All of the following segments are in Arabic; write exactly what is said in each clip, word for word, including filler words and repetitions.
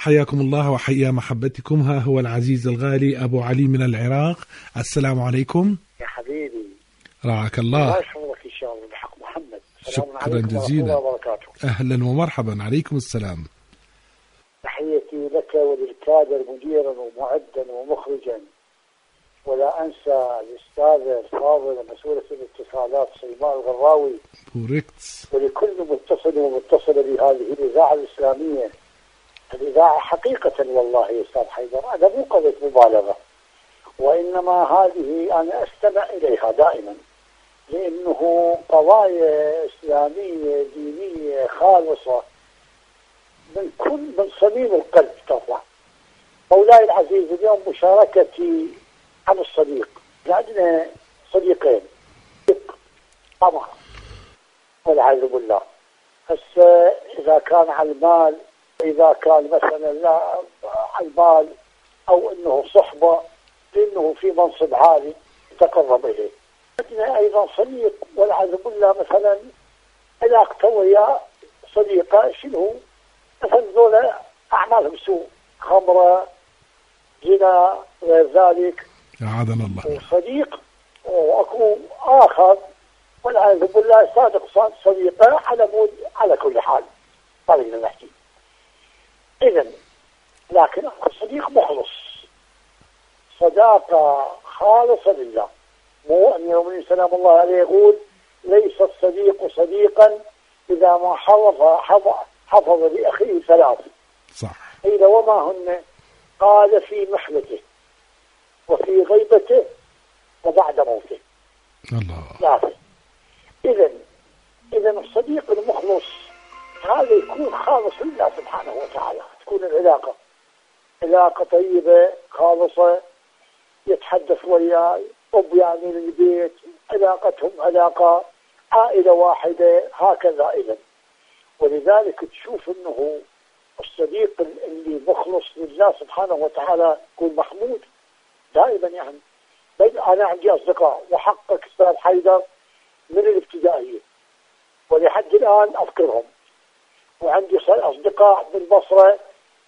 حياكم الله وحيا محبتكم. ها هو العزيز الغالي أبو علي من العراق. السلام عليكم يا حبيبي، رعاك الله. الله يحفظك إن شاء الله بحق محمد. شكرا جزيلا، أهلا ومرحبا. عليكم السلام. تحيتي لك وللكادر مديرا ومعدا ومخرجا، ولا أنسى الأستاذ الفاضل مسؤولة الاتصالات سليمان الغراوي، بوركت، ولكل متصل ومتصلة بهذه الإذاعة الإسلامية. الإذاعة حقيقة والله يا أستاذ حيدر هذا مو قضية مبالغة، وإنما هذه أنا أستمع إليها دائما، لأنه قضايا إسلامية دينية خالصة من كل من صميم القلب تطلع. مولاي العزيز، اليوم مشاركتي عن الصديق. عندنا صديقين، طبعا والعياذ بالله. هسه إذا كان على المال، إذا كان مثلا لا على المال أو أنه صحبة لأنه في منصب عالي يتقرب إليه. عندنا أيضا صديق والعياذ بالله مثلا علاقته ويا صديقة شنو مثلا ذولا أعمالهم سوء، خمرة، زنا، غير ذلك. أعاذنا الله. وصديق وأكو آخر والعياذ بالله صادق صديقه على مود على كل حال طريقنا نحكي. إذن لكن أكو صديق مخلص، صداقة خالصة لله. مو أن يوم سلام الله عليه يقول ليس الصديق صديقا إذا ما حفظ حفظ, حفظ لأخيه ثلاث. صح. قيل وما هن؟ قال في محنته وفي غيبته وبعد موته. الله. ثلاثة. إذن إذن الصديق المخلص هذا يكون خالص لله سبحانه وتعالى، تكون العلاقة علاقة طيبة خالصة، يتحدث وياه أب يعني للبيت، علاقتهم علاقة عائلة واحدة هكذا. إذن ولذلك تشوف أنه الصديق اللي مخلص لله سبحانه وتعالى يكون محمود دائما. يعني أنا عندي أصدقاء وحقك أستاذ حيدر من الابتدائية ولحد الآن أذكرهم، وعندي أصدقاء بالبصرة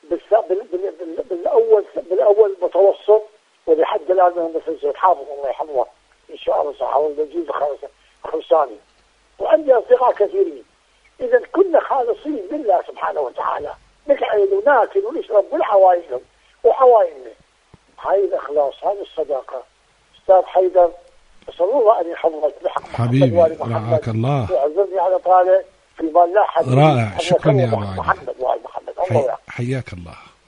بالأول بالأول متوسط ولحد الآن منهم مثل زيد حافظ الله يحفظه إن شاء الله صح والمجيد خلصاني، وعندي أصدقاء كثيرين. إذا كنا خالصين لله سبحانه وتعالى، نقعد وناكل ونشرب بالحوائجهم وحوائجنا. هاي الإخلاص، هاي الصداقة. أستاذ حيدر أسأل الله أن يحفظك بحق حبيبي، رعاك الله ويعذرني على طالع في مال لا حد. رائع، شكرا يا أبو علي، محمد وآل محمد. الله حياك الله.